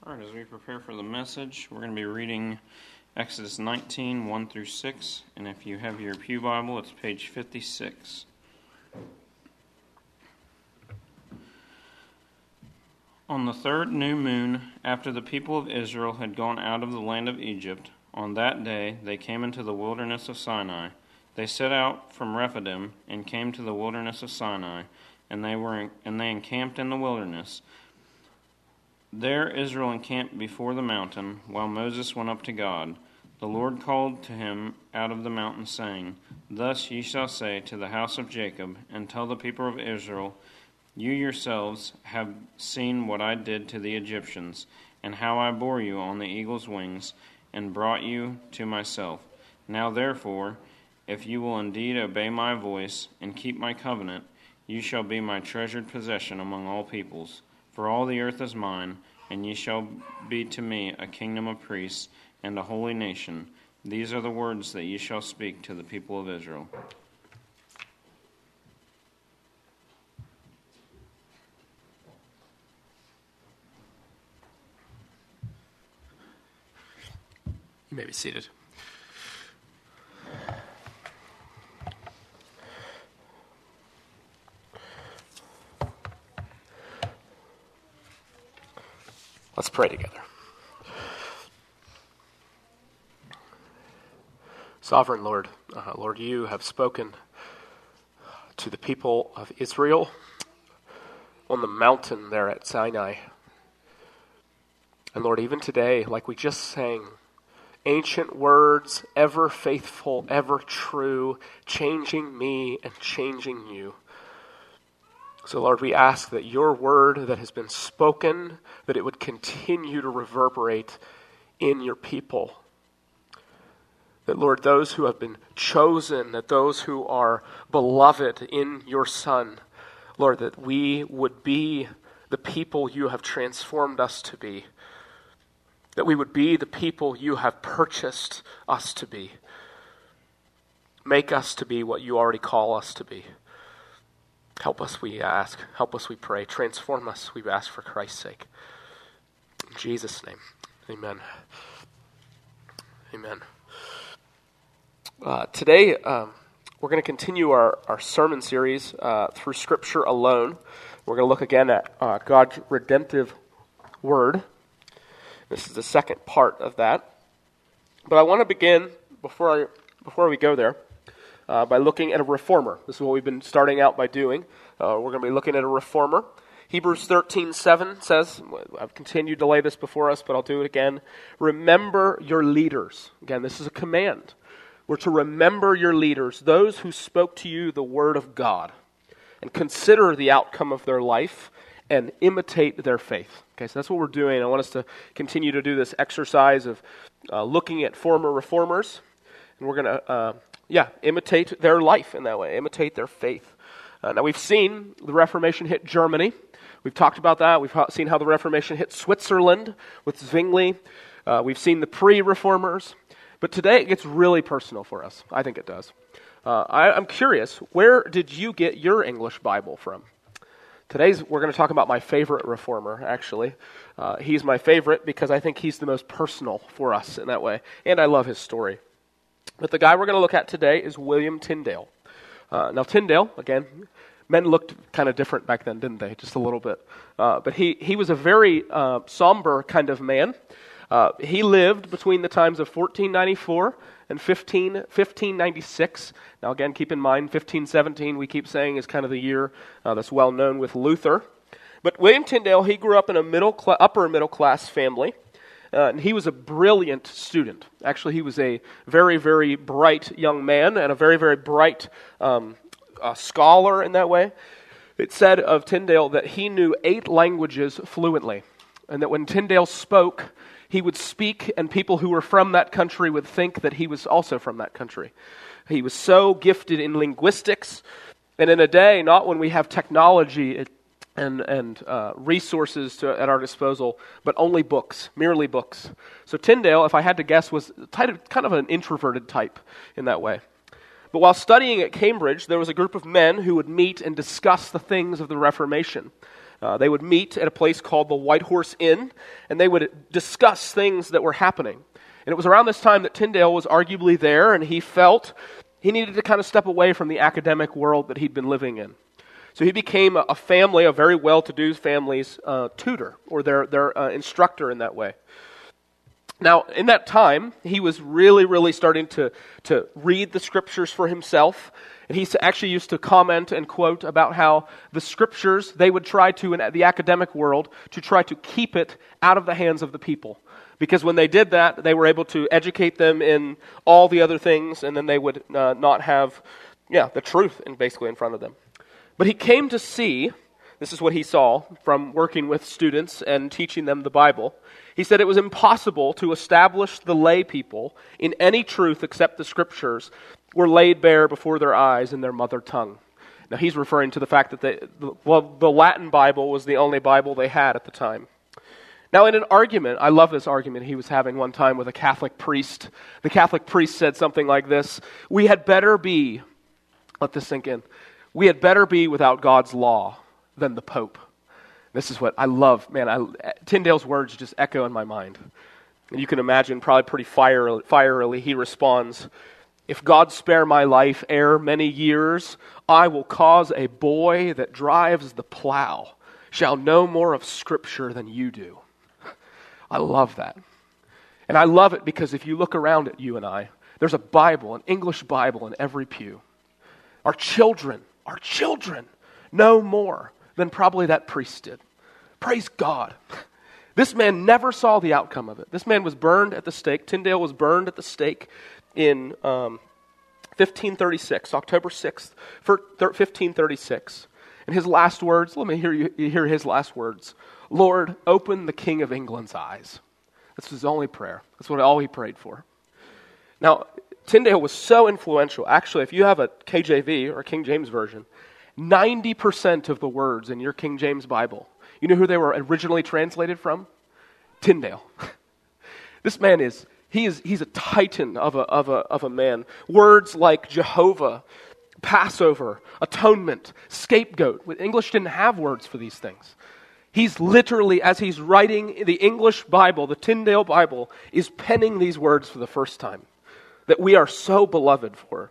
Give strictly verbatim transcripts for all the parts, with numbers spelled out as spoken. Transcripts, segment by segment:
All right, as we prepare for the message, we're going to be reading Exodus nineteen, one through six, and if you have your Pew Bible, it's page fifty-six. On the third new moon, after the people of Israel had gone out of the land of Egypt, on that day they came into the wilderness of Sinai. They set out from Rephidim and came to the wilderness of Sinai, and they were and they encamped in the wilderness. There Israel encamped before the mountain, while Moses went up to God. The Lord called to him out of the mountain, saying, Thus ye shall say to the house of Jacob, and tell the people of Israel, You yourselves have seen what I did to the Egyptians, and how I bore you on the eagle's wings, and brought you to myself. Now therefore, if you will indeed obey my voice, and keep my covenant, you shall be my treasured possession among all peoples. For all the earth is mine, and ye shall be to me a kingdom of priests and a holy nation. These are the words that ye shall speak to the people of Israel. You may be seated. Let's pray together. Sovereign Lord, uh, Lord, you have spoken to the people of Israel on the mountain there at Sinai. And Lord, even today, like we just sang, ancient words, ever faithful, ever true, changing me and changing you. So, Lord, we ask that your word that has been spoken, that it would continue to reverberate in your people. That, Lord, those who have been chosen, that those who are beloved in your Son, Lord, that we would be the people you have transformed us to be. That we would be the people you have purchased us to be. Make us to be what you already call us to be. Help us, we ask. Help us, we pray. Transform us, we ask for Christ's sake. In Jesus' name, amen. Amen. Uh, today, um, we're going to continue our, our sermon series uh, through Scripture alone. We're going to look again at uh, God's redemptive word. This is the second part of that. But I want to begin, before I, before we go there, Uh, by looking at a reformer. This is what we've been starting out by doing. Uh, we're going to be looking at a reformer. Hebrews thirteen seven says, I've continued to lay this before us, but I'll do it again. Remember your leaders. Again, this is a command. We're to remember your leaders, those who spoke to you the word of God, and consider the outcome of their life and imitate their faith. Okay, so that's what we're doing. I want us to continue to do this exercise of uh, looking at former reformers, and we're going to uh, Yeah, imitate their life in that way, imitate their faith. Uh, now, we've seen the Reformation hit Germany. We've talked about that. We've seen how the Reformation hit Switzerland with Zwingli. Uh, we've seen the pre-reformers. But today it gets really personal for us. I think it does. Uh, I, I'm curious, where did you get your English Bible from? Today's, we're going to talk about my favorite reformer, actually. Uh, he's my favorite because I think he's the most personal for us in that way. And I love his story. But the guy we're going to look at today is William Tyndale. Uh, now, Tyndale, again, men looked kind of different back then, didn't they? Just a little bit. Uh, but he, he was a very uh, somber kind of man. Uh, he lived between the times of fourteen ninety-four and fifteen ninety-six. Now, again, keep in mind, fifteen seventeen, we keep saying, is kind of the year uh, that's well known with Luther. But William Tyndale, he grew up in a middle cl- upper middle class family. Uh, and he was a brilliant student. Actually, he was a very, very bright young man and a very, very bright um, uh, scholar in that way. It said of Tyndale that he knew eight languages fluently, and that when Tyndale spoke, he would speak, and people who were from that country would think that he was also from that country. He was so gifted in linguistics, and in a day, not when we have technology, it, and and uh, resources to, at our disposal, but only books, merely books. So Tyndale, if I had to guess, was kind of an introverted type in that way. But while studying at Cambridge, there was a group of men who would meet and discuss the things of the Reformation. Uh, they would meet at a place called the White Horse Inn, and they would discuss things that were happening. And it was around this time that Tyndale was arguably there, and he felt he needed to kind of step away from the academic world that he'd been living in. So he became a family, a very well-to-do family's uh, tutor, or their, their uh, instructor in that way. Now, in that time, he was really, really starting to, to read the scriptures for himself. And he actually used to comment and quote about how the scriptures, they would try to, in the academic world, to try to keep it out of the hands of the people. Because when they did that, they were able to educate them in all the other things, and then they would uh, not have, yeah, the truth in, basically in front of them. But he came to see, this is what he saw from working with students and teaching them the Bible. He said it was impossible to establish the lay people in any truth except the scriptures were laid bare before their eyes in their mother tongue. Now he's referring to the fact that they, well, the Latin Bible was the only Bible they had at the time. Now in an argument, I love this argument he was having one time with a Catholic priest. The Catholic priest said something like this: we had better be, let this sink in, we had better be without God's law than the Pope. This is what I love. Man, I, Tyndale's words just echo in my mind. And you can imagine, probably pretty fire, fierily, he responds, if God spare my life ere many years, I will cause a boy that drives the plow shall know more of Scripture than you do. I love that. And I love it because if you look around at you and I, there's a Bible, an English Bible in every pew. Our children, our children know more than probably that priest did. Praise God. This man never saw the outcome of it. This man was burned at the stake. Tyndale was burned at the stake in um, fifteen thirty-six, October sixth, fifteen thirty-six. And his last words, let me hear you hear his last words. Lord, open the King of England's eyes. That's his only prayer. That's what all he prayed for. Now, Tyndale was so influential. Actually, if you have a K J V or a King James Version, ninety percent of the words in your King James Bible, you know who they were originally translated from? Tyndale. This man is, he is, he's a titan of a, of a, of a man. Words like Jehovah, Passover, atonement, scapegoat. English didn't have words for these things. He's literally, as he's writing the English Bible, the Tyndale Bible, is penning these words for the first time that we are so beloved for.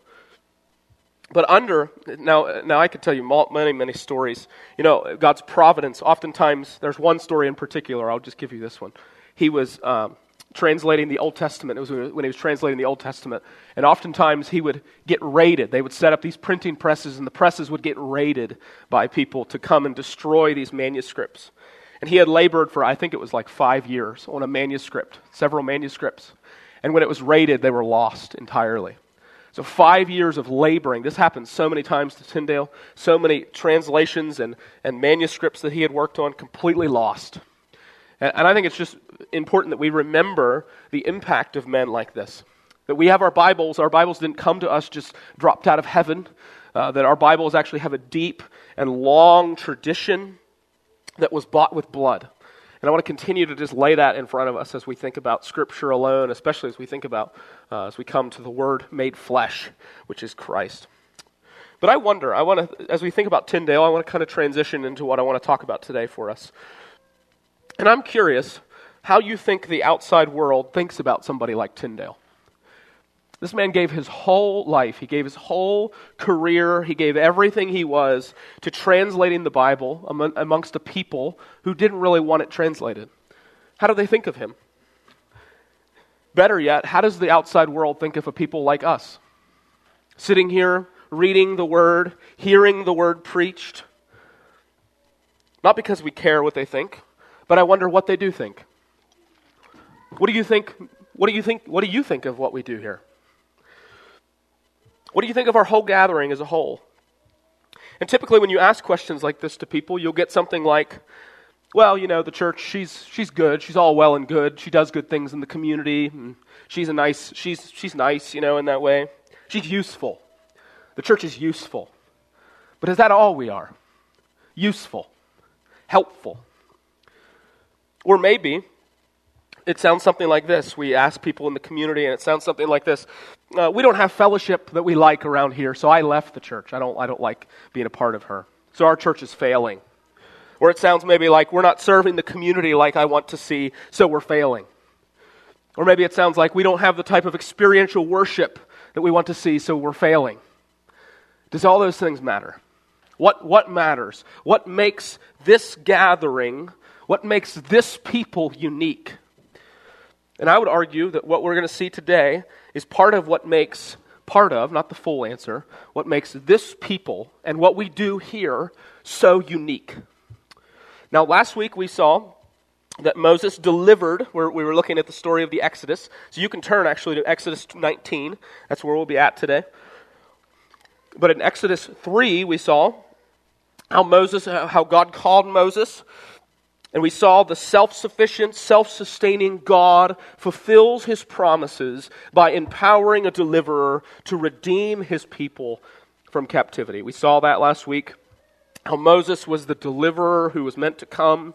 But under, now now I could tell you many, many stories. You know, God's providence, oftentimes, there's one story in particular, I'll just give you this one. He was um, translating the Old Testament. It was when he was translating the Old Testament. And oftentimes he would get raided. They would set up these printing presses, and the presses would get raided by people to come and destroy these manuscripts. And he had labored for, I think it was like five years on a manuscript, several manuscripts. And when it was raided, they were lost entirely. So five years of laboring. This happened so many times to Tyndale. So many translations and, and manuscripts that he had worked on completely lost. And, and I think it's just important that we remember the impact of men like this. That we have our Bibles. Our Bibles didn't come to us just dropped out of heaven. Uh, that our Bibles actually have a deep and long tradition that was bought with blood. And I want to continue to just lay that in front of us as we think about Scripture alone, especially as we think about, uh, as we come to the Word made flesh, which is Christ. But I wonder, I want to, as we think about Tyndale, I want to kind of transition into what I want to talk about today for us. And I'm curious how you think the outside world thinks about somebody like Tyndale. This man gave his whole life, he gave his whole career, he gave everything he was to translating the Bible among, amongst a people who didn't really want it translated. How do they think of him? Better yet, how does the outside world think of a people like us? Sitting here, reading the Word, hearing the Word preached. Not because we care what they think, but I wonder what they do think. What do you think, what do you think, what do you think of what we do here? What do you think of our whole gathering as a whole? And typically when you ask questions like this to people, you'll get something like, well, you know, the church, she's she's good. She's all well and good. She does good things in the community. And she's a nice, she's she's nice, you know, in that way. She's useful. The church is useful. But is that all we are? Useful. Helpful. Or maybe it sounds something like this. We ask people in the community, and it sounds something like this. Uh, we don't have fellowship that we like around here, so I left the church. I don't I don't like being a part of her. So our church is failing. Or it sounds maybe like we're not serving the community like I want to see, so we're failing. Or maybe it sounds like we don't have the type of experiential worship that we want to see, so we're failing. Does all those things matter? What, what matters? What makes this gathering, what makes this people unique? And I would argue that what we're going to see today is part of what makes, part of, not the full answer, what makes this people and what we do here so unique. Now, last week we saw that Moses delivered, where we were looking at the story of the Exodus. So you can turn actually to Exodus nineteen. That's where we'll be at today. But in Exodus three, we saw how Moses, how God called Moses, and we saw the self-sufficient, self-sustaining God fulfills his promises by empowering a deliverer to redeem his people from captivity. We saw that last week, how Moses was the deliverer who was meant to come.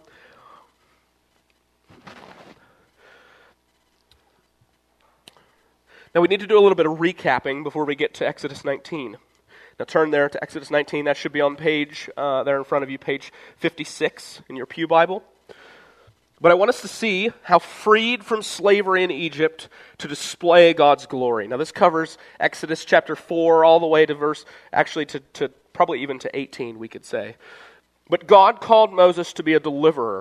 Now we need to do a little bit of recapping before we get to Exodus nineteen. Now turn there to Exodus nineteen. That should be on page, uh, there in front of you, page fifty-six in your Pew Bible. But I want us to see how freed from slavery in Egypt to display God's glory. Now this covers Exodus chapter four all the way to verse, actually to, to probably even to eighteen, we could say. But God called Moses to be a deliverer.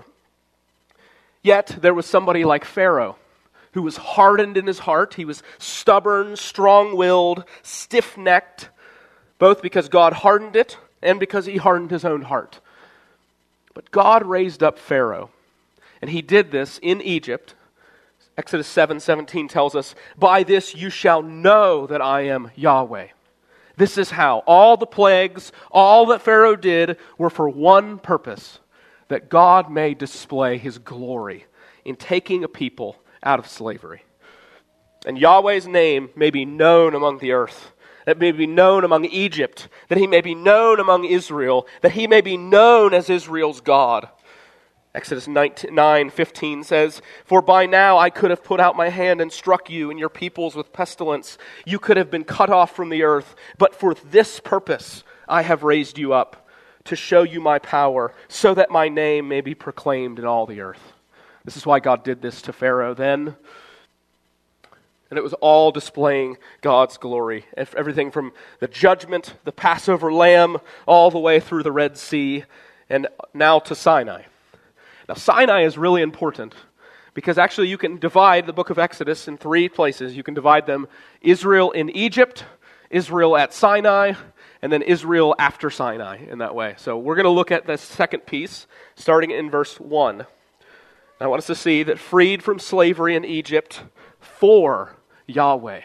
Yet there was somebody like Pharaoh, who was hardened in his heart. He was stubborn, strong-willed, stiff-necked, both because God hardened it and because he hardened his own heart. But God raised up Pharaoh, and he did this in Egypt. Exodus seven seventeen tells us, "By this you shall know that I am Yahweh." This is how. All the plagues, all that Pharaoh did were for one purpose, that God may display his glory in taking a people out of slavery. And Yahweh's name may be known among the earth, that may be known among Egypt, that he may be known among Israel, that he may be known as Israel's God. Exodus nine fifteen says, "For by now I could have put out my hand and struck you and your peoples with pestilence. You could have been cut off from the earth, but for this purpose I have raised you up, to show you my power, so that my name may be proclaimed in all the earth." This is why God did this to Pharaoh then. And it was all displaying God's glory. Everything from the judgment, the Passover lamb, all the way through the Red Sea, and now to Sinai. Now Sinai is really important, because actually you can divide the book of Exodus in three places. You can divide them: Israel in Egypt, Israel at Sinai, and then Israel after Sinai in that way. So we're going to look at the second piece, starting in verse one. I want us to see that freed from slavery in Egypt for Yahweh.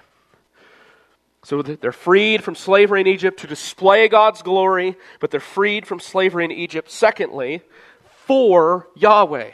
So they're freed from slavery in Egypt to display God's glory, but they're freed from slavery in Egypt, secondly, for Yahweh.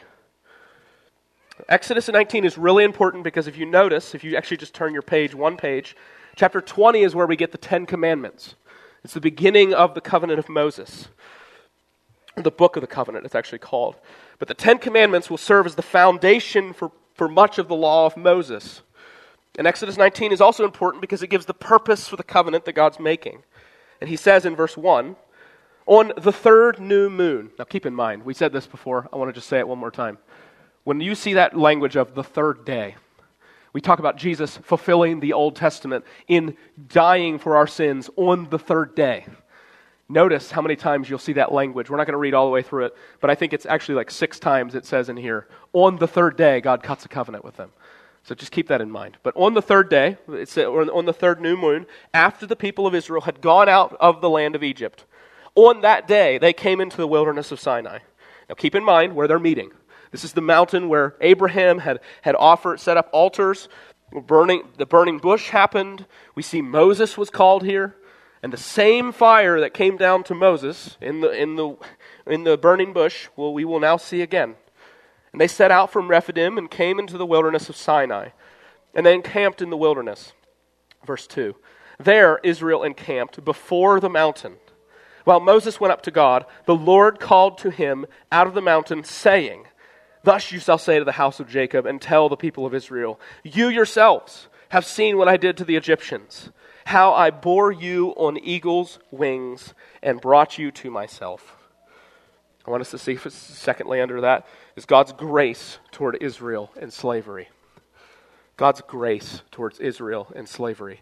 Exodus nineteen is really important because if you notice, if you actually just turn your page, one page, chapter twenty is where we get the Ten Commandments. It's the beginning of the covenant of Moses. The book of the covenant, it's actually called. But the Ten Commandments will serve as the foundation for, for much of the law of Moses. And Exodus nineteen is also important because it gives the purpose for the covenant that God's making. And he says in verse one, "On the third new moon." Now keep in mind, we said this before, I want to just say it one more time. When you see that language of the third day, we talk about Jesus fulfilling the Old Testament in dying for our sins on the third day. Notice how many times you'll see that language. We're not going to read all the way through it, but I think it's actually like six times it says in here, on the third day, God cuts a covenant with them. So just keep that in mind. But on the third day, it's on the third new moon, after the people of Israel had gone out of the land of Egypt, on that day, they came into the wilderness of Sinai. Now keep in mind where they're meeting. This is the mountain where Abraham had, had offered, set up altars. Burning, the burning bush happened. We see Moses was called here. And the same fire that came down to Moses in the in the in the burning bush, well, we will now see again. And they set out from Rephidim and came into the wilderness of Sinai, and they encamped in the wilderness. Verse two. There Israel encamped before the mountain. While Moses went up to God, the Lord called to him out of the mountain, saying, "Thus you shall say to the house of Jacob, and tell the people of Israel, you yourselves have seen what I did to the Egyptians, how I bore you on eagle's wings and brought you to myself." I want us to see, secondly, under that, is God's grace toward Israel in slavery. God's grace towards Israel in slavery.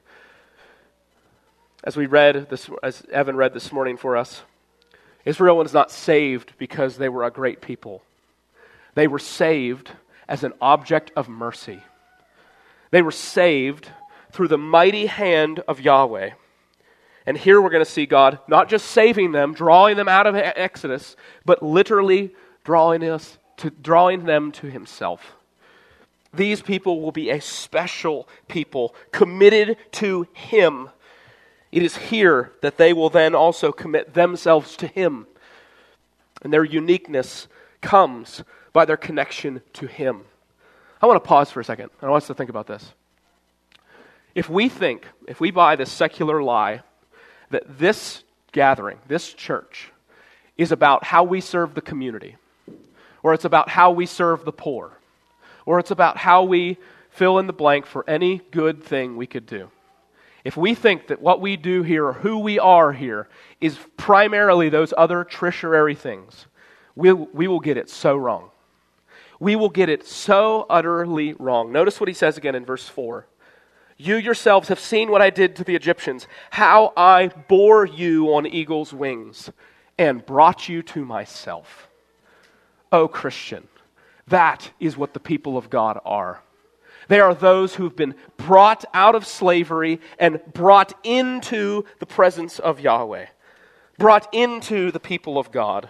As we read, this, as Evan read this morning for us, Israel was not saved because they were a great people. They were saved as an object of mercy. They were saved through the mighty hand of Yahweh. And here we're going to see God not just saving them, drawing them out of Exodus, but literally drawing us to drawing them to himself. These people will be a special people committed to him. It is here that they will then also commit themselves to him. And their uniqueness comes by their connection to him. I want to pause for a second. I want us to think about this. If we think, if we buy this secular lie that this gathering, this church, is about how we serve the community, or it's about how we serve the poor, or it's about how we fill in the blank for any good thing we could do. If we think that what we do here, or who we are here, is primarily those other tertiary things, we'll, we will get it so wrong. We will get it so utterly wrong. Notice what he says again in verse four. You yourselves have seen what I did to the Egyptians, how I bore you on eagle's wings and brought you to myself. O Christian, that is what the people of God are. They are those who've been brought out of slavery and brought into the presence of Yahweh, brought into the people of God.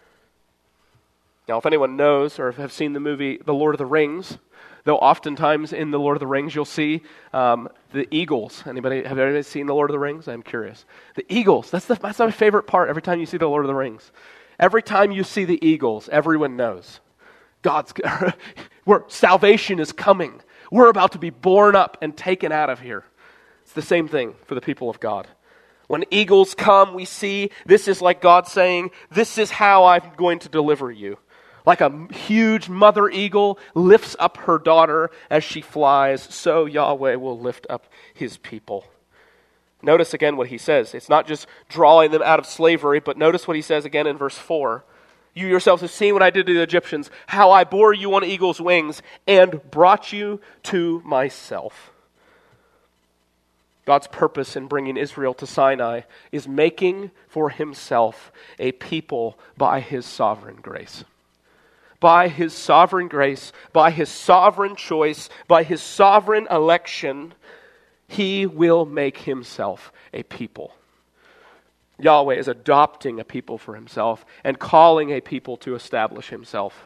Now, if anyone knows or have seen the movie The Lord of the Rings, though oftentimes in The Lord of the Rings you'll see um, the eagles. Anybody have anybody seen The Lord of the Rings? I'm curious. The eagles, that's, the, that's my favorite part every time you see The Lord of the Rings. Every time you see the eagles, everyone knows God's where salvation is coming. We're about to be born up and taken out of here. It's the same thing for the people of God. When eagles come, we see this is like God saying, this is how I'm going to deliver you. Like a huge mother eagle lifts up her daughter as she flies, so Yahweh will lift up his people. Notice again what he says. It's not just drawing them out of slavery, but notice what he says again in verse four. You yourselves have seen what I did to the Egyptians, how I bore you on eagle's wings and brought you to myself. God's purpose in bringing Israel to Sinai is making for himself a people by his sovereign grace. By his sovereign grace, by his sovereign choice, by his sovereign election, he will make himself a people. Yahweh is adopting a people for himself and calling a people to establish himself.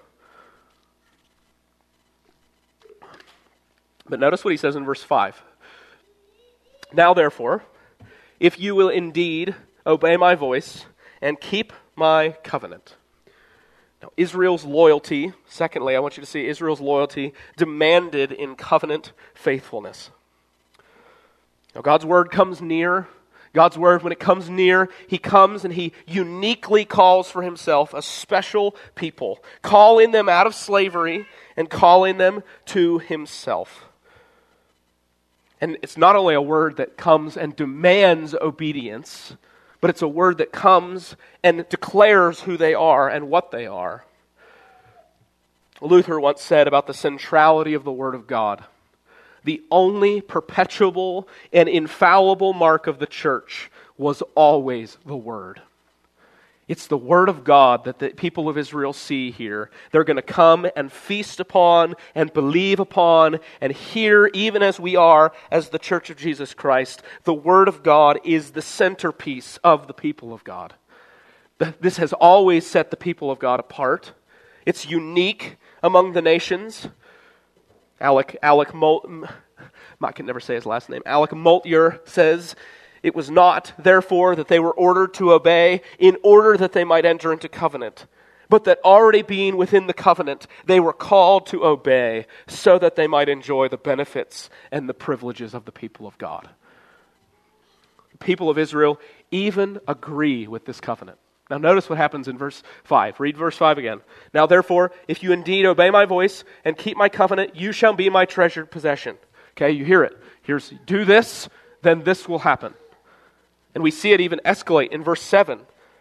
But notice what he says in verse five. Now therefore, if you will indeed obey my voice and keep my covenant. Now Israel's loyalty, secondly, I want you to see Israel's loyalty demanded in covenant faithfulness. Now God's word comes near. God's word, when it comes near, he comes and he uniquely calls for himself a special people, calling them out of slavery and calling them to himself. And it's not only a word that comes and demands obedience, but it's a word that comes and declares who they are and what they are. Luther once said about the centrality of the Word of God, the only perpetuable and infallible mark of the church was always the Word. It's the Word of God that the people of Israel see here. They're going to come and feast upon and believe upon and hear, even as we are as the Church of Jesus Christ. The Word of God is the centerpiece of the people of God. This has always set the people of God apart. It's unique among the nations. Alec, Alec Mol- I can never say his last name. Alec Moltier says, it was not, therefore, that they were ordered to obey in order that they might enter into covenant, but that already being within the covenant, they were called to obey so that they might enjoy the benefits and the privileges of the people of God. The people of Israel even agree with this covenant. Now notice what happens in verse five. Read verse five again. Now therefore, if you indeed obey my voice and keep my covenant, you shall be my treasured possession. Okay, you hear it. Here's, do this, then this will happen. And we see it even escalate in verse seven.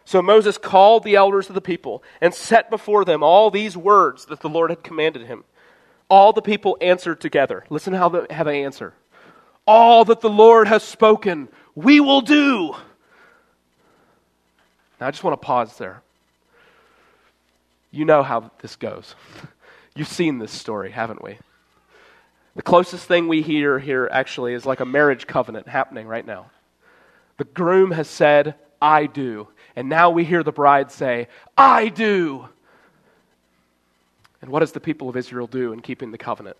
So Moses called the elders of the people and set before them all these words that the Lord had commanded him. All the people answered together. Listen how, the, how they answer. All that the Lord has spoken, we will do. Now I just want to pause there. You know how this goes. You've seen this story, haven't we? The closest thing we hear here actually is like a marriage covenant happening right now. The groom has said, I do. And now we hear the bride say, I do. And what does the people of Israel do in keeping the covenant?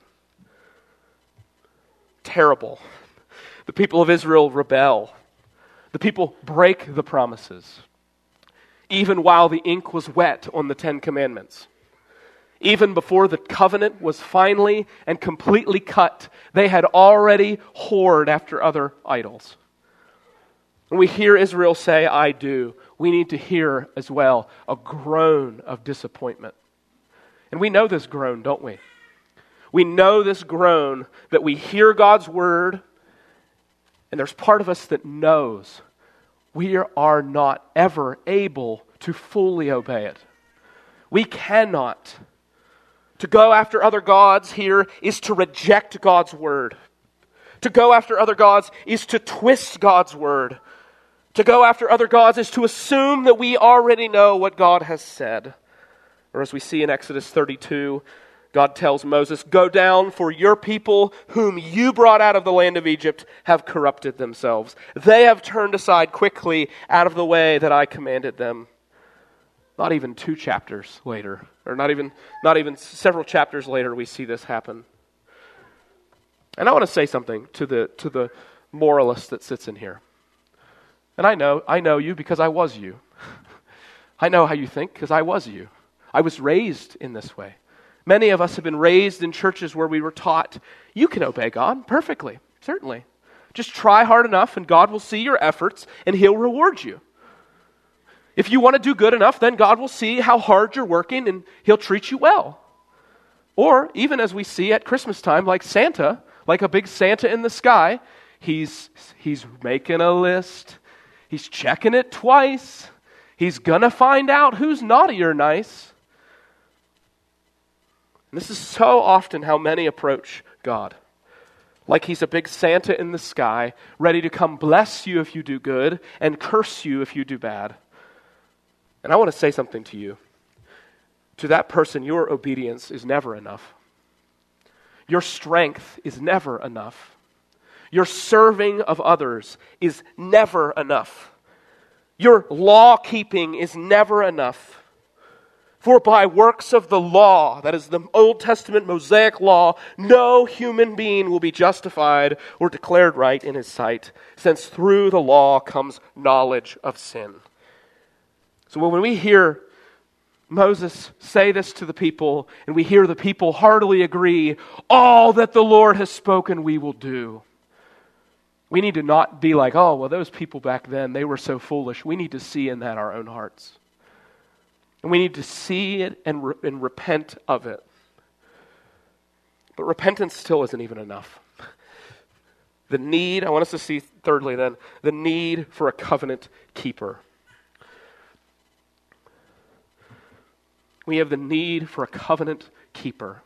Terrible. The people of Israel rebel. The people break the promises. Even while the ink was wet on the Ten Commandments. Even before the covenant was finally and completely cut, they had already whored after other idols. When we hear Israel say, I do, we need to hear as well a groan of disappointment. And we know this groan, don't we? We know this groan that we hear God's word, and there's part of us that knows we are not ever able to fully obey it. We cannot. To go after other gods here is to reject God's word. To go after other gods is to twist God's word. To go after other gods is to assume that we already know what God has said. Or as we see in Exodus thirty-two, God tells Moses, go down, for your people whom you brought out of the land of Egypt have corrupted themselves. They have turned aside quickly out of the way that I commanded them. Not even two chapters later, or not even, not even several chapters later, we see this happen. And I want to say something to the to the moralist that sits in here. And I know, I know you because I was you. I know how you think because I was you. I was raised in this way. Many of us have been raised in churches where we were taught, you can obey God perfectly, certainly. Just try hard enough and God will see your efforts and He'll reward you. If you want to do good enough, then God will see how hard you're working and He'll treat you well. Or even as we see at Christmas time, like Santa, like a big Santa in the sky, he's he's making a list. He's checking it twice. He's gonna find out who's naughty or nice. And this is so often how many approach God. Like He's a big Santa in the sky, ready to come bless you if you do good and curse you if you do bad. And I want to say something to you. To that person, your obedience is never enough. Your strength is never enough. Your serving of others is never enough. Your law-keeping is never enough. For by works of the law, that is the Old Testament Mosaic law, no human being will be justified or declared right in his sight, since through the law comes knowledge of sin. So when we hear Moses say this to the people, and we hear the people heartily agree, all that the Lord has spoken we will do. We need to not be like, oh, well, those people back then, they were so foolish. We need to see in that our own hearts. And we need to see it and, re- and repent of it. But repentance still isn't even enough. The need, I want us to see thirdly then, the need for a covenant keeper. We have the need for a covenant keeper.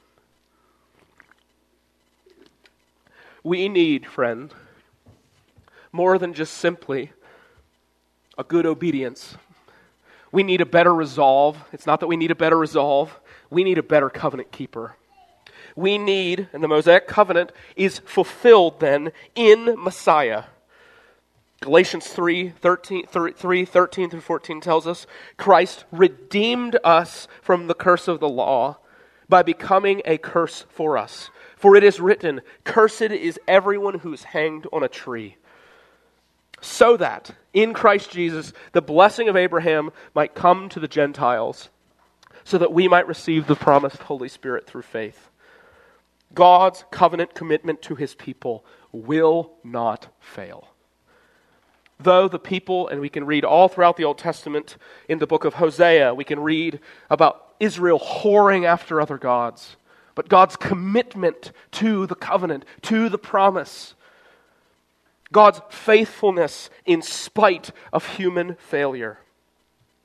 We need, friend, more than just simply a good obedience. We need a better resolve. It's not that we need a better resolve. We need a better covenant keeper. We need, and the Mosaic covenant is fulfilled then in Messiah. Galatians three, thirteen, three, thirteen through fourteen tells us, Christ redeemed us from the curse of the law by becoming a curse for us. For it is written, cursed is everyone who is hanged on a tree. So that in Christ Jesus, the blessing of Abraham might come to the Gentiles, so that we might receive the promised Holy Spirit through faith. God's covenant commitment to His people will not fail. Though the people, and we can read all throughout the Old Testament, in the book of Hosea, we can read about Israel whoring after other gods. But God's commitment to the covenant, to the promise, God's faithfulness in spite of human failure.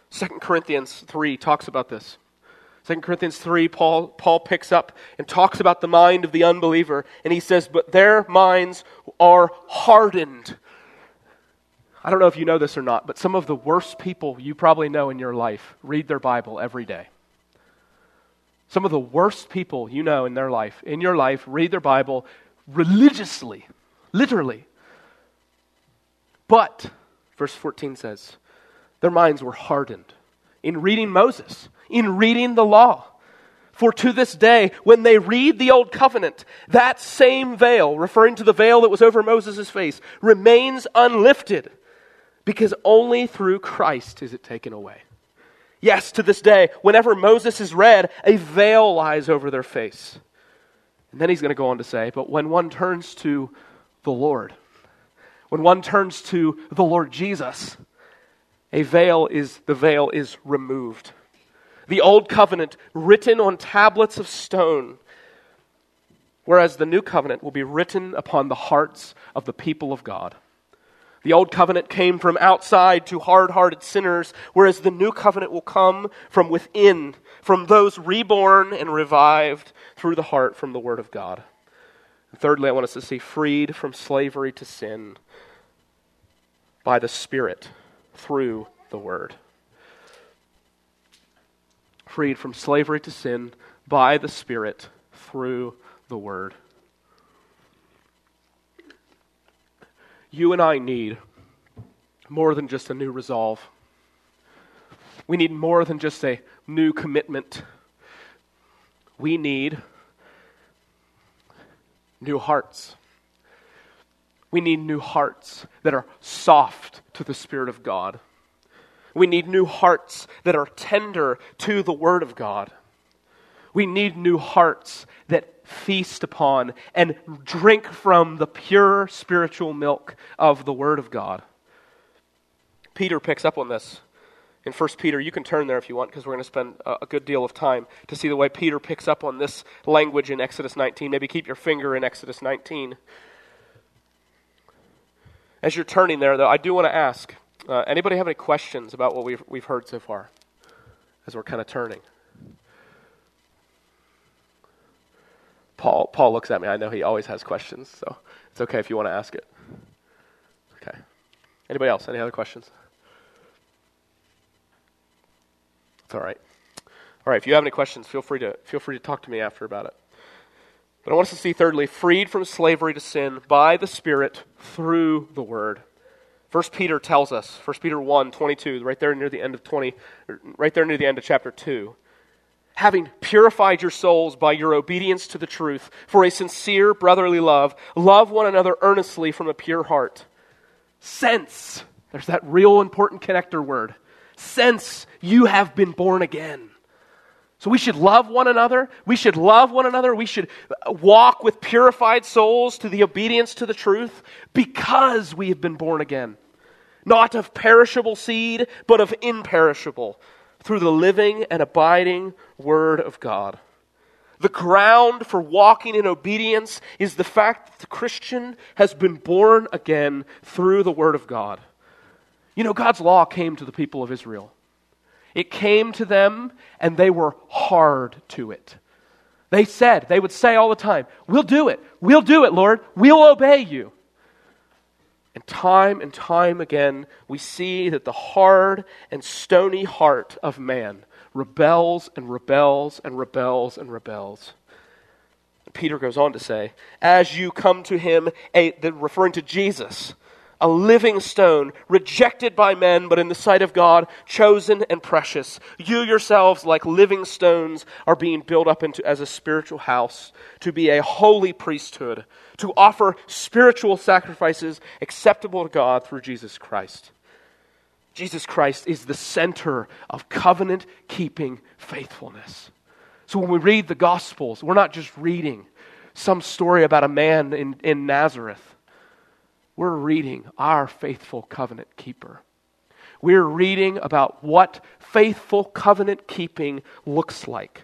Second Corinthians three talks about this. Second Corinthians three, Paul, Paul picks up and talks about the mind of the unbeliever, and he says, but their minds are hardened. I don't know if you know this or not, but some of the worst people you probably know in your life read their Bible every day. Some of the worst people you know in their life, in your life, read their Bible religiously, literally. But, verse fourteen says, their minds were hardened in reading Moses, in reading the law. For to this day, when they read the Old Covenant, that same veil, referring to the veil that was over Moses' face, remains unlifted, because only through Christ is it taken away. Yes, to this day, whenever Moses is read, a veil lies over their face. And then he's going to go on to say, but when one turns to the Lord, when one turns to the Lord Jesus, a veil is, the veil is removed. The Old Covenant written on tablets of stone, whereas the New Covenant will be written upon the hearts of the people of God. The Old Covenant came from outside to hard-hearted sinners, whereas the New Covenant will come from within, from those reborn and revived through the heart from the Word of God. And thirdly, I want us to see freed from slavery to sin by the Spirit through the Word. Freed from slavery to sin by the Spirit through the Word. You and I need more than just a new resolve. We need more than just a new commitment. We need new hearts. We need new hearts that are soft to the Spirit of God. We need new hearts that are tender to the Word of God. We need new hearts that feast upon and drink from the pure spiritual milk of the Word of God. Peter picks up on this in First Peter. You can turn there if you want, because we're going to spend a good deal of time to see the way Peter picks up on this language in Exodus nineteen. Maybe keep your finger in Exodus nineteen. As you're turning there, though, I do want to ask, uh, anybody have any questions about what we've, we've heard so far as we're kind of turning? Paul Paul looks at me. I know he always has questions, so it's okay if you want to ask it. Okay. Anybody else? Any other questions? It's all right. All right, if you have any questions, feel free to feel free to talk to me after about it. But I want us to see, thirdly, freed from slavery to sin by the Spirit through the Word. First Peter tells us, First Peter one, twenty-two, right there near the end of twenty, right there near the end of chapter two. Having purified your souls by your obedience to the truth, for a sincere brotherly love, love one another earnestly from a pure heart. Since, there's that real important connector word, since you have been born again. So we should love one another. We should love one another. We should walk with purified souls to the obedience to the truth because we have been born again. Not of perishable seed, but of imperishable, through the living and abiding Word of God. The ground for walking in obedience is the fact that the Christian has been born again through the Word of God. You know, God's law came to the people of Israel. It came to them, and they were hard to it. They said, they would say all the time, we'll do it. We'll do it, Lord. We'll obey you. And time and time again, we see that the hard and stony heart of man rebels and rebels and rebels and rebels. Peter goes on to say, as you come to him, a, referring to Jesus, a living stone, rejected by men, but in the sight of God, chosen and precious. You yourselves, like living stones, are being built up into as a spiritual house, to be a holy priesthood, to offer spiritual sacrifices acceptable to God through Jesus Christ. Jesus Christ is the center of covenant-keeping faithfulness. So when we read the Gospels, we're not just reading some story about a man in, in Nazareth. We're reading our faithful covenant keeper. We're reading about what faithful covenant keeping looks like.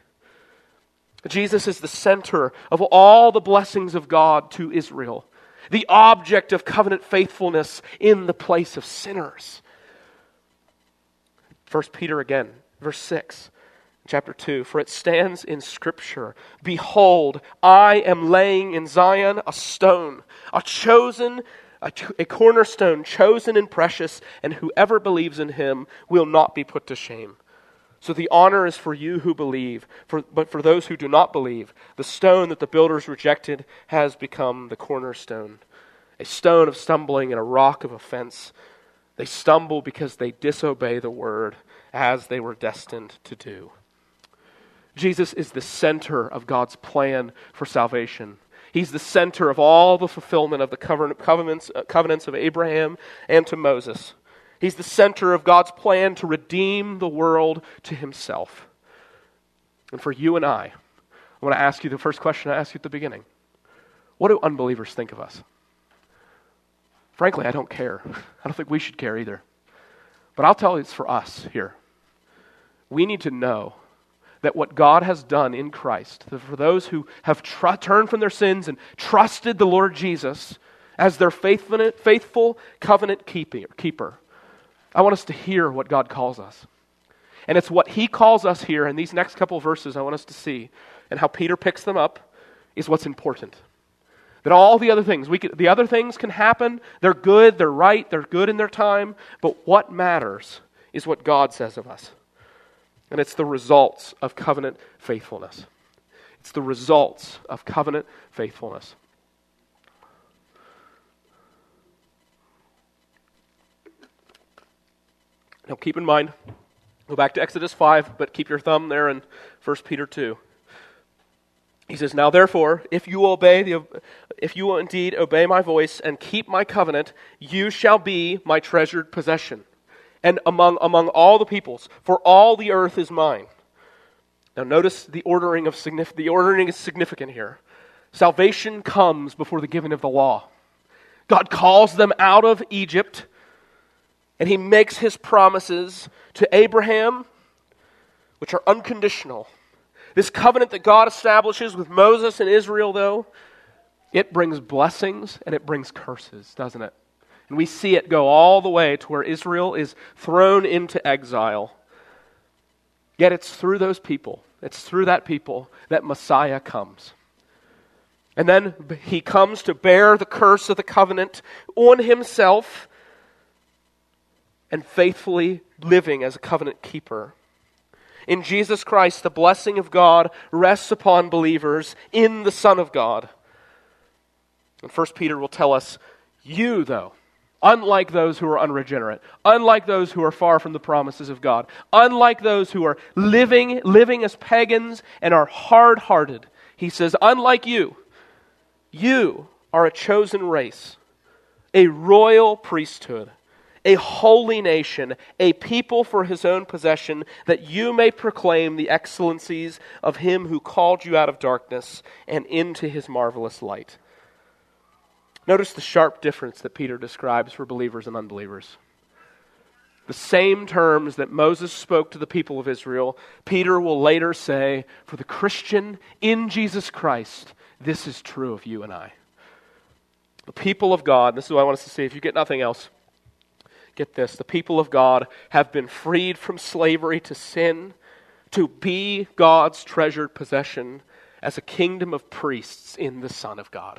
Jesus is the center of all the blessings of God to Israel, the object of covenant faithfulness in the place of sinners. First Peter again, verse six, chapter two. For it stands in Scripture, behold, I am laying in Zion a stone, a chosen, a, a cornerstone, chosen and precious, and whoever believes in him will not be put to shame. So the honor is for you who believe, for, but for those who do not believe, the stone that the builders rejected has become the cornerstone, a stone of stumbling and a rock of offense. They stumble because they disobey the word as they were destined to do. Jesus is the center of God's plan for salvation. He's the center of all the fulfillment of the covenants, covenants of Abraham and to Moses. He's the center of God's plan to redeem the world to himself. And for you and I, I want to ask you the first question I asked you at the beginning. What do unbelievers think of us? Frankly, I don't care. I don't think we should care either. But I'll tell you, it's for us here. We need to know that what God has done in Christ, that for those who have tr- turned from their sins and trusted the Lord Jesus as their faithful, faithful covenant keeper, I want us to hear what God calls us. And it's what he calls us here in these next couple of verses I want us to see, and how Peter picks them up is what's important. That all the other things, we can, the other things can happen, they're good, they're right, they're good in their time, but what matters is what God says of us. And it's the results of covenant faithfulness. It's the results of covenant faithfulness. Now keep in mind, go back to Exodus five, but keep your thumb there in First Peter two. He says, now therefore, if you obey the, if you will indeed obey my voice and keep my covenant, you shall be my treasured possession, and among among all the peoples, for all the earth is mine. Now notice the ordering of signif- the ordering is significant here. Salvation comes before the giving of the law. God calls them out of Egypt, and he makes his promises to Abraham, which are unconditional. This covenant that God establishes with Moses and Israel, though, it brings blessings and it brings curses, doesn't it? And we see it go all the way to where Israel is thrown into exile. Yet it's through those people, it's through that people that Messiah comes. And then he comes to bear the curse of the covenant on himself and faithfully living as a covenant keeper. In Jesus Christ, the blessing of God rests upon believers in the Son of God. And First Peter will tell us, you though, unlike those who are unregenerate, unlike those who are far from the promises of God, unlike those who are living, living as pagans and are hard-hearted, he says, unlike you, you are a chosen race, a royal priesthood, a holy nation, a people for his own possession, that you may proclaim the excellencies of him who called you out of darkness and into his marvelous light. Notice the sharp difference that Peter describes for believers and unbelievers. The same terms that Moses spoke to the people of Israel, Peter will later say, for the Christian in Jesus Christ, this is true of you and I. The people of God, this is what I want us to see, if you get nothing else, get this, the people of God have been freed from slavery to sin to be God's treasured possession as a kingdom of priests in the Son of God.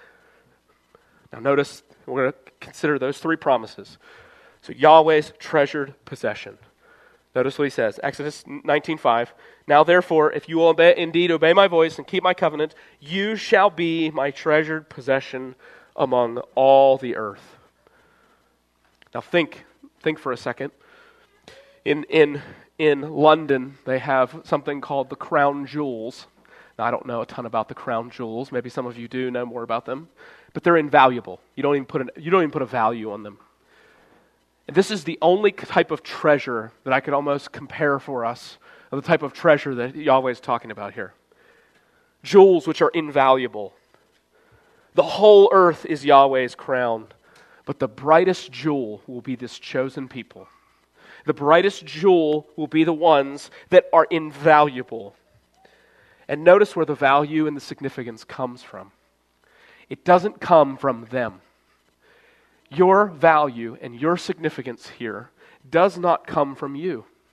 Now notice, we're going to consider those three promises. So Yahweh's treasured possession. Notice what he says, Exodus nineteen five. Now therefore, if you will obey, indeed obey my voice and keep my covenant, you shall be my treasured possession among all the earth. Now think, think for a second. In in in London, they have something called the crown jewels. Now, I don't know a ton about the crown jewels. Maybe some of you do know more about them, but they're invaluable. You don't even put an, you don't even put a value on them. And this is the only type of treasure that I could almost compare for us of the type of treasure that Yahweh is talking about here. Jewels which are invaluable. The whole earth is Yahweh's crown. But the brightest jewel will be this chosen people. The brightest jewel will be the ones that are invaluable. And notice where the value and the significance comes from. It doesn't come from them. Your value and your significance here does not come from you.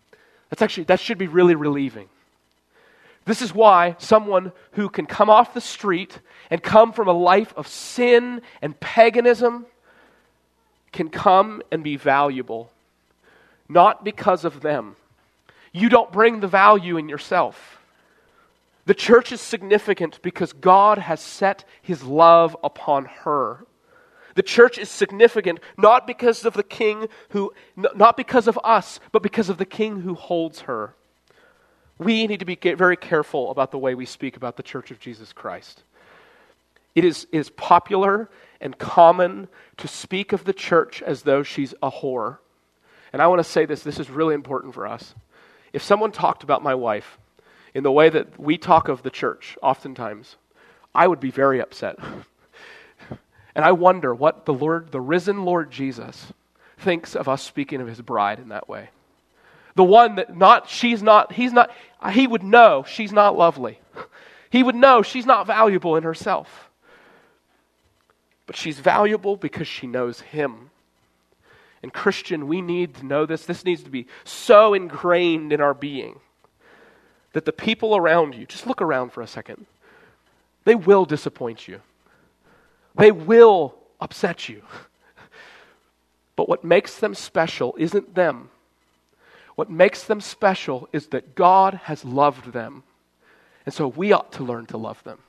That's actually, that should be really relieving. This is why someone who can come off the street and come from a life of sin and paganism can come and be valuable. Not because of them. You don't bring the value in yourself. The church is significant because God has set His love upon her. The church is significant not because of the king who, not because of us, but because of the king who holds her. We need to be very careful about the way we speak about the Church of Jesus Christ. It is, it is popular and common to speak of the church as though she's a whore. And I want to say this, this is really important for us. If someone talked about my wife in the way that we talk of the church oftentimes, I would be very upset. And I wonder what the Lord, the risen Lord Jesus, thinks of us speaking of His bride in that way. The one that not, she's not, he's not, he would know she's not lovely. He would know she's not valuable in herself. But she's valuable because she knows Him. And Christian, we need to know this. This needs to be so ingrained in our being that the people around you, just look around for a second, they will disappoint you. They will upset you. But what makes them special isn't them. What makes them special is that God has loved them. And so we ought to learn to love them.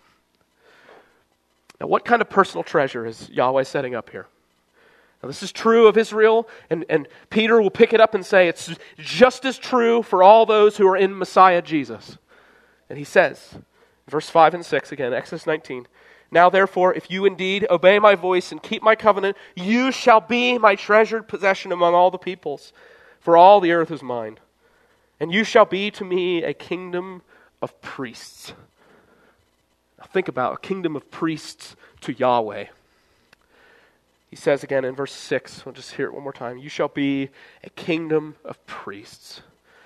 Now, what kind of personal treasure is Yahweh setting up here? Now, this is true of Israel, and, and Peter will pick it up and say it's just as true for all those who are in Messiah Jesus. And he says, verse five and six again, Exodus nineteen, "Now therefore, if you indeed obey my voice and keep my covenant, you shall be my treasured possession among all the peoples, for all the earth is mine. And you shall be to me a kingdom of priests." Now think about a kingdom of priests to Yahweh. He says again in verse six, we'll just hear it one more time, "You shall be a kingdom of priests."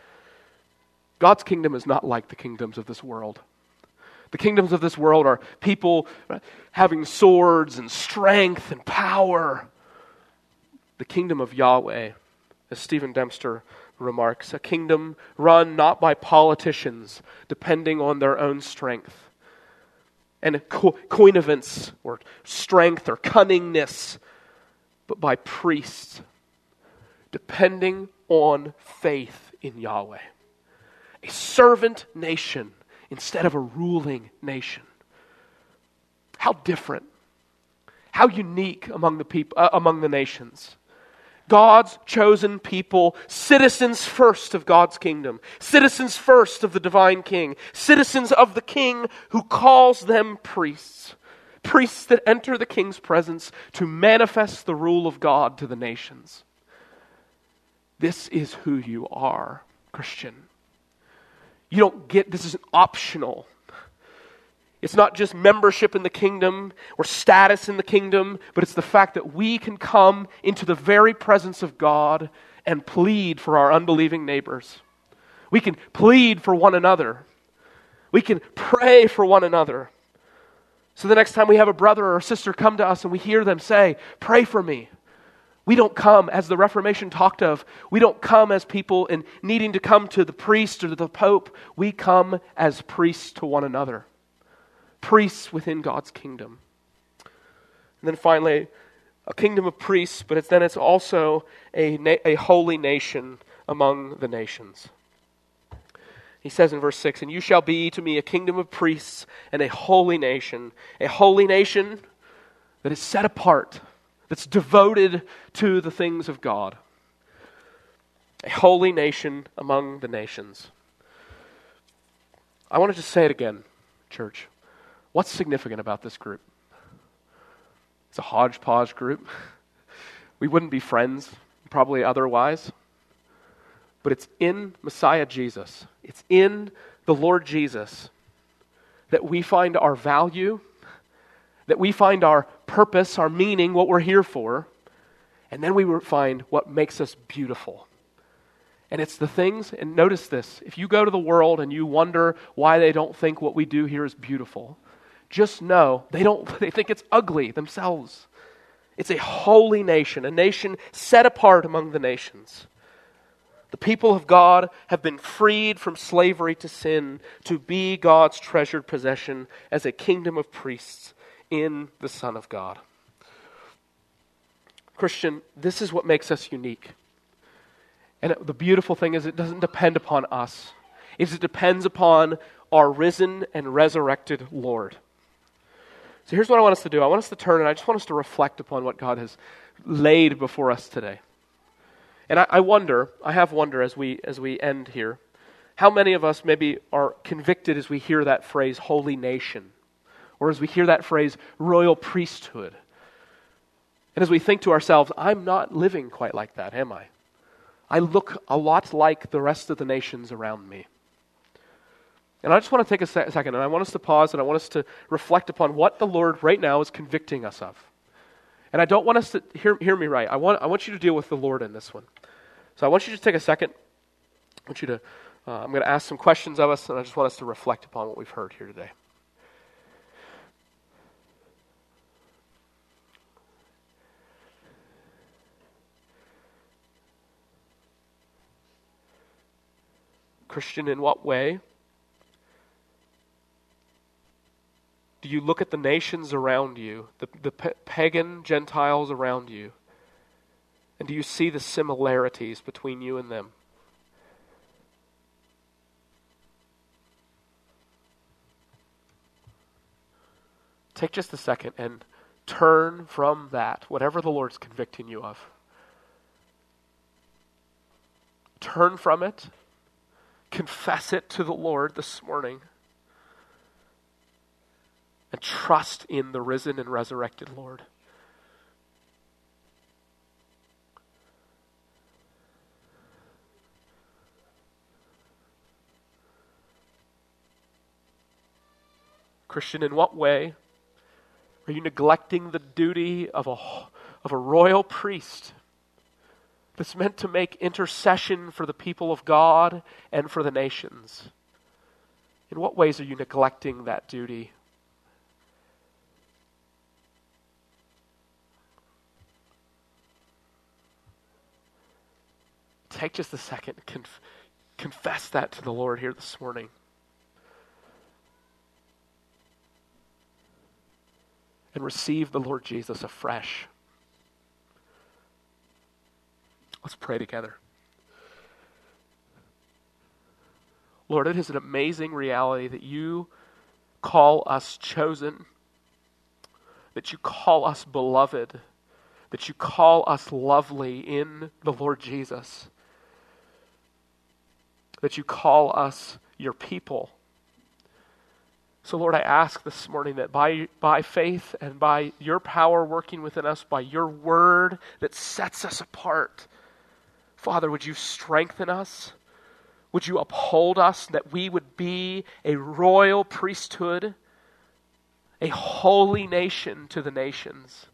God's kingdom is not like the kingdoms of this world. The kingdoms of this world are people having swords and strength and power. The kingdom of Yahweh, as Stephen Dempster remarks, a kingdom run not by politicians depending on their own strength and co- coinivance or strength or cunningness, but by priests depending on faith in Yahweh. A servant nation instead of a ruling nation. How different, how unique among the people, uh, among the nations. God's chosen people, citizens first of God's kingdom, citizens first of the divine king, citizens of the king who calls them priests, priests that enter the king's presence to manifest the rule of God to the nations. This is who you are, Christian. You don't get, this is optional. It's not just membership in the kingdom or status in the kingdom, but it's the fact that we can come into the very presence of God and plead for our unbelieving neighbors. We can plead for one another. We can pray for one another. So the next time we have a brother or a sister come to us and we hear them say, "Pray for me," we don't come, as the Reformation talked of, we don't come as people in needing to come to the priest or to the pope. We come as priests to one another. Priests within God's kingdom. And then finally, a kingdom of priests, but it's, then it's also a, na- a holy nation among the nations. He says in verse six, "And you shall be to me a kingdom of priests and a holy nation." A holy nation that is set apart, that's devoted to the things of God. A holy nation among the nations. I want to just say it again, church. What's significant about this group? It's a hodgepodge group. We wouldn't be friends, probably otherwise. But it's in Messiah Jesus. It's in the Lord Jesus that we find our value, that we find our purpose, our meaning, what we're here for, and then we find what makes us beautiful. And it's the things, and notice this, if you go to the world and you wonder why they don't think what we do here is beautiful, just know they don't. They think it's ugly themselves. It's a holy nation, a nation set apart among the nations. The people of God have been freed from slavery to sin to be God's treasured possession as a kingdom of priests in the Son of God. Christian, this is what makes us unique. And the beautiful thing is it doesn't depend upon us. It depends upon our risen and resurrected Lord. So here's what I want us to do. I want us to turn and I just want us to reflect upon what God has laid before us today. And I, I wonder, I have wonder as we as we end here, how many of us maybe are convicted as we hear that phrase, holy nation, or as we hear that phrase, royal priesthood. And as we think to ourselves, I'm not living quite like that, am I? I look a lot like the rest of the nations around me. And I just want to take a se- second, and I want us to pause, and I want us to reflect upon what the Lord right now is convicting us of. And I don't want us to, hear, hear me right, I want I want you to deal with the Lord in this one. So I want you to take a second. I want you to, uh, I'm going to ask some questions of us, and I just want us to reflect upon what we've heard here today. Christian, in what way do you look at the nations around you, the, the pagan Gentiles around you, and do you see the similarities between you and them? Take just a second and turn from that, whatever the Lord's convicting you of. Turn from it. Confess it to the Lord this morning. And trust in the risen and resurrected Lord. Christian, in what way are you neglecting the duty of a, of a royal priest that's meant to make intercession for the people of God and for the nations? In what ways are you neglecting that duty? Take just a second and conf- confess that to the Lord here this morning. And receive the Lord Jesus afresh. Let's pray together. Lord, it is an amazing reality that you call us chosen, that you call us beloved, that you call us lovely in the Lord Jesus, that you call us your people. So Lord, I ask this morning that by, by faith and by your power working within us, by your word that sets us apart, Father, would you strengthen us? Would you uphold us that we would be a royal priesthood, a holy nation to the nations?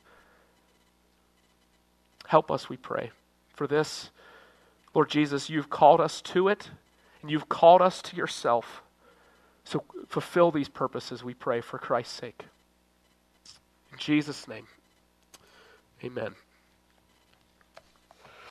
Help us, we pray. For this, Lord Jesus, you've called us to it, and you've called us to yourself. So fulfill these purposes, we pray, for Christ's sake. In Jesus' name, amen.